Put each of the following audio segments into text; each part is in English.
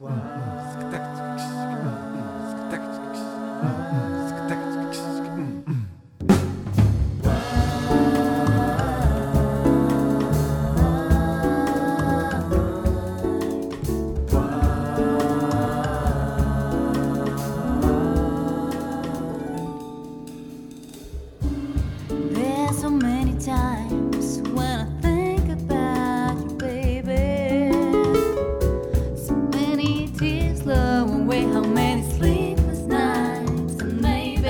There's so many times when I think about you, baby. So many tears flow away, how many sleepless nights. And maybe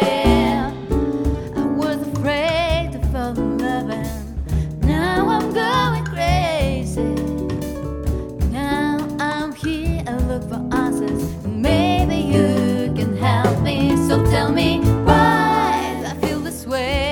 I was afraid to fall in love, and now I'm going crazy. Now I'm here, I look for answers, and maybe you can help me. So tell me, why do I feel this way?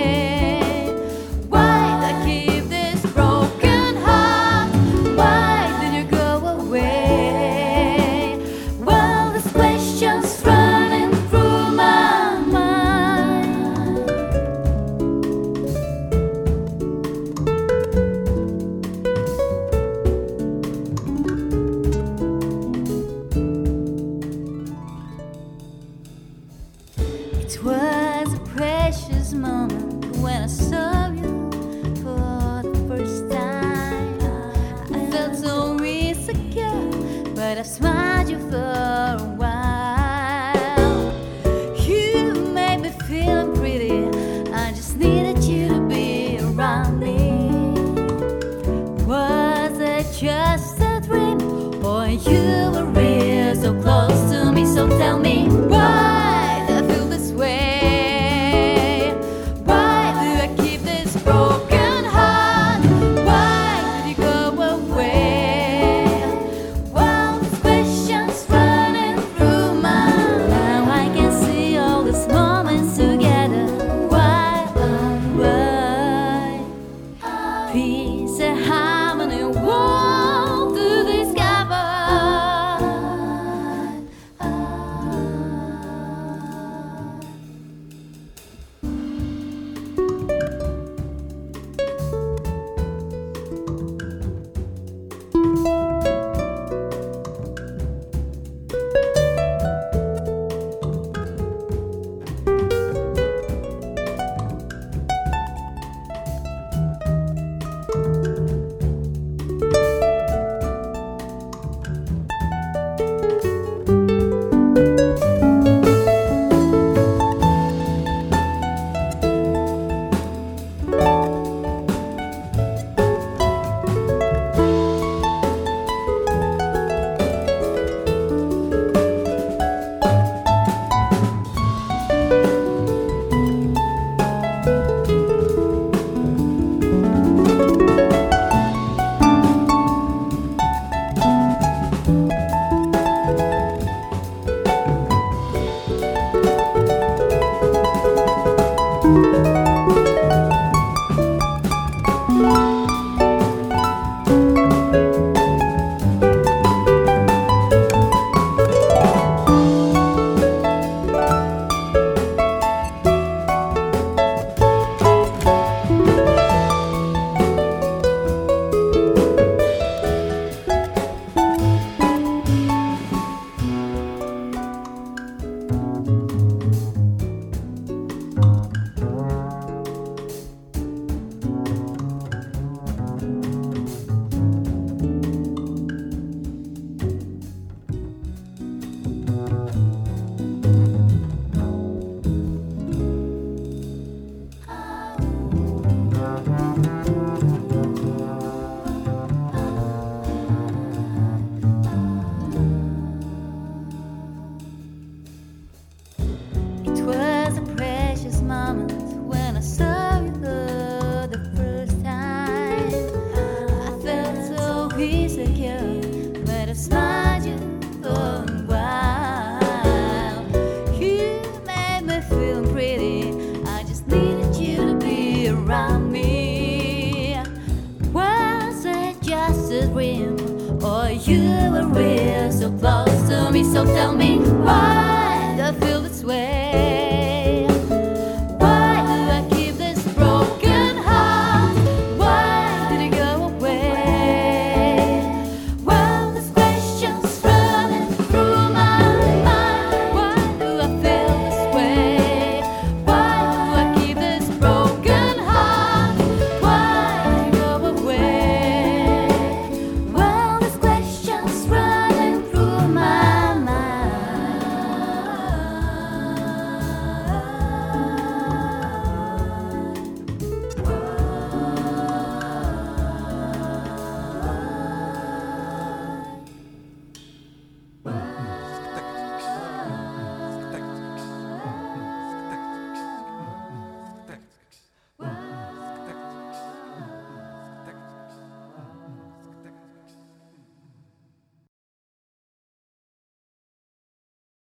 It was a precious moment when I saw you for the first time. I felt so insecure, but I've smiled you for a while. You made me feel pretty, I just needed you